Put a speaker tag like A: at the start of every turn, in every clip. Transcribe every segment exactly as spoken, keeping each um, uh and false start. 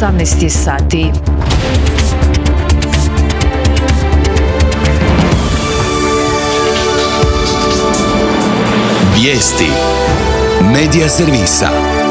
A: osamnaest je sati.
B: Vijesti Medija servisa.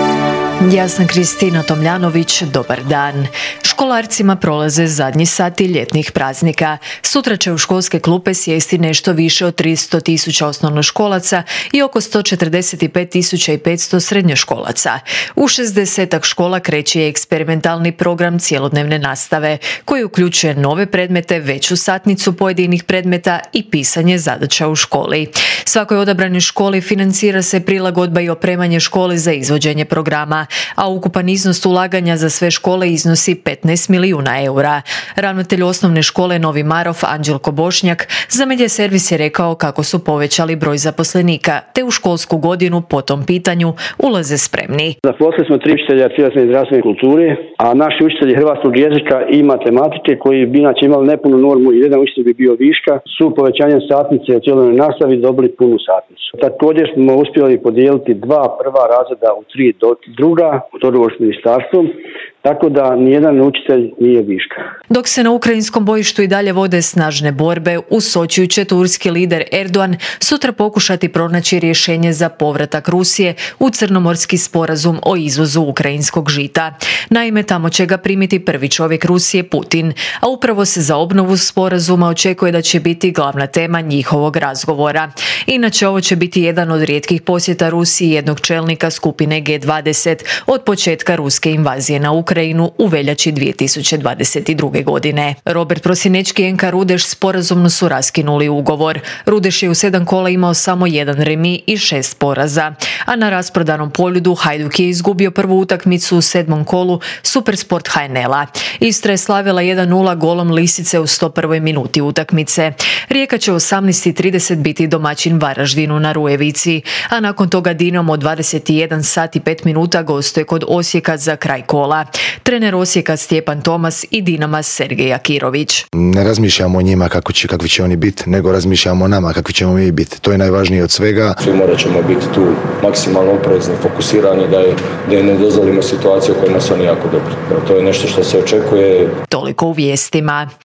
A: Ja sam Kristina Tomljanović, dobar dan. Školarcima prolaze zadnji sati ljetnih praznika. Sutra će u školske klupe sjesti nešto više od tristo tisuća osnovnoškolaca i oko sto četrdeset pet tisuća petsto srednjoškolaca. U šezdesetak škola kreće eksperimentalni program cjelodnevne nastave, koji uključuje nove predmete, veću satnicu pojedinih predmeta i pisanje zadaća u školi. Svakoj odabranoj školi financira se prilagodba i opremanje škole za izvođenje programa, a ukupan iznos ulaganja za sve škole iznosi petnaest milijuna eura. Ravnatelj osnovne škole Novi Marof Anđelko Bošnjak za Medija servis je rekao kako su povećali broj zaposlenika, te u školsku godinu po tom pitanju ulaze spremni.
C: Zaposlili smo tri učitelja tjelesne i zdravstvene kulture, a naši učitelji hrvatskog jezika i matematike, koji bi inače imali nepunu normu i jedan učitelj bi bio viška, su povećanjem satnice u cjelodnevnoj nastavi dobili punu satnicu. Također smo uspjeli podijeliti dva prva razreda u tri do druga, u dogovoru s ministarstvom, tako da nijedan učitelj nije viška.
A: Dok se na ukrajinskom bojištu i dalje vode snažne borbe, u Sočiju će turski lider Erdogan sutra pokušati pronaći rješenje za povratak Rusije u crnomorski sporazum o izvozu ukrajinskog žita. Naime, tamo će ga primiti prvi čovjek Rusije, Putin, a upravo se za obnovu sporazuma očekuje da će biti glavna tema njihovog razgovora. Inače, ovo će biti jedan od rijetkih posjeta Rusiji jednog čelnika skupine G dvadeset od početka ruske invazije na Ukrajinu u veljači dvije tisuće dvadeset druge. godine. Robert Prosinečki i Enka Rudeš sporazumno su raskinuli ugovor. Rudeš je u sedam kola imao samo jedan remi i šest poraza, a na rasprodanom Poljudu Hajduk je izgubio prvu utakmicu u sedmom kolu Supersport H N L-a. Istra je slavila jedan nula golom Lisice u sto prvoj minuti utakmice. Rijeka će u osamnaest i trideset biti domaćin Varaždinu na Rujevici, a nakon toga Dinamo dvadeset jedan sati i pet minuta gostuje kod Osijeka za kraj kola. Trener Osijeka Stjepan Tomas i Dinama Sergej Akirović.
D: Ne razmišljamo o njima kako će, kakvi će oni biti, nego razmišljamo o nama kakvi ćemo mi biti. To je najvažnije od svega.
E: Svi morat ćemo biti tu maksimalno oprezni, fokusirani da, je, da je ne dozvolimo situaciju u kojima su oni jako dobri. To je nešto što se očekuje.
A: Toliko u vijestima.